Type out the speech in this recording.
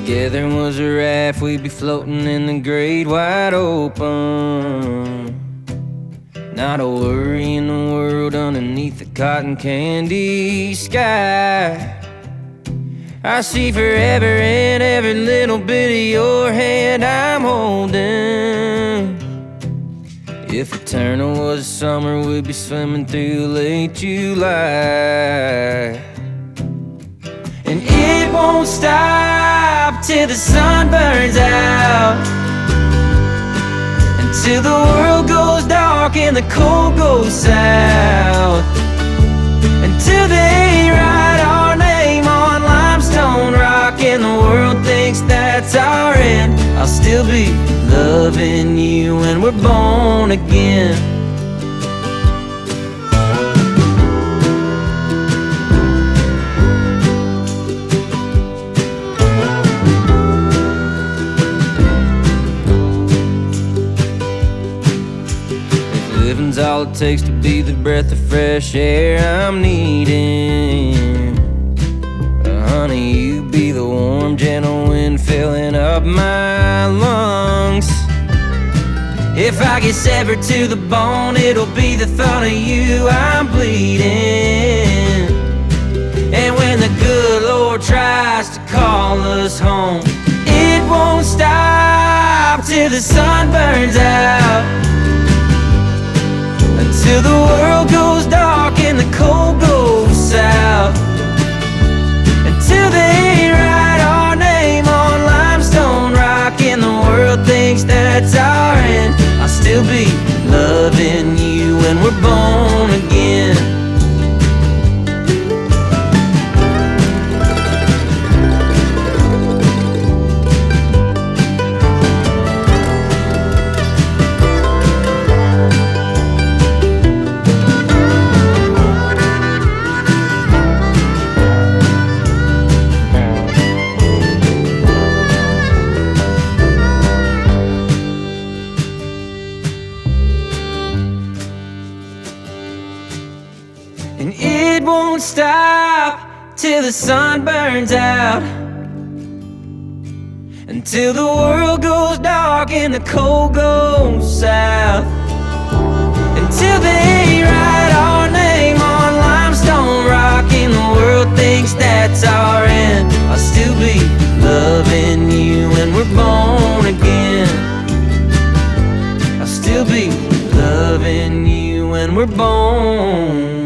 Together was a raft, we'd be floating in the great wide open. Not a worry in the world underneath the cotton candy sky. I see forever in every little bit of your hand I'm holding. If eternal was summer, we'd be swimming through late July. And it won't stop till the sun burns out, until the world goes dark and the cold goes south, until they write our name on limestone rock and the world thinks that's our end. I'll still be loving you when we're born again. Living's all it takes to be the breath of fresh air I'm needing. Honey, you be the warm, gentle wind filling up my lungs. If I get severed to the bone, it'll be the thought of you I'm bleeding. And when the good Lord tries to call us home, it won't stop till the sun burns out, till the world goes dark and the cold goes south, until they write our name on limestone rock and the world thinks that's our end. I'll still be loving you when we're born again. And it won't stop till the sun burns out, until the world goes dark and the cold goes south, until they write our name on limestone rock and the world thinks that's our end. I'll still be loving you when we're born again. I'll still be loving you when we're born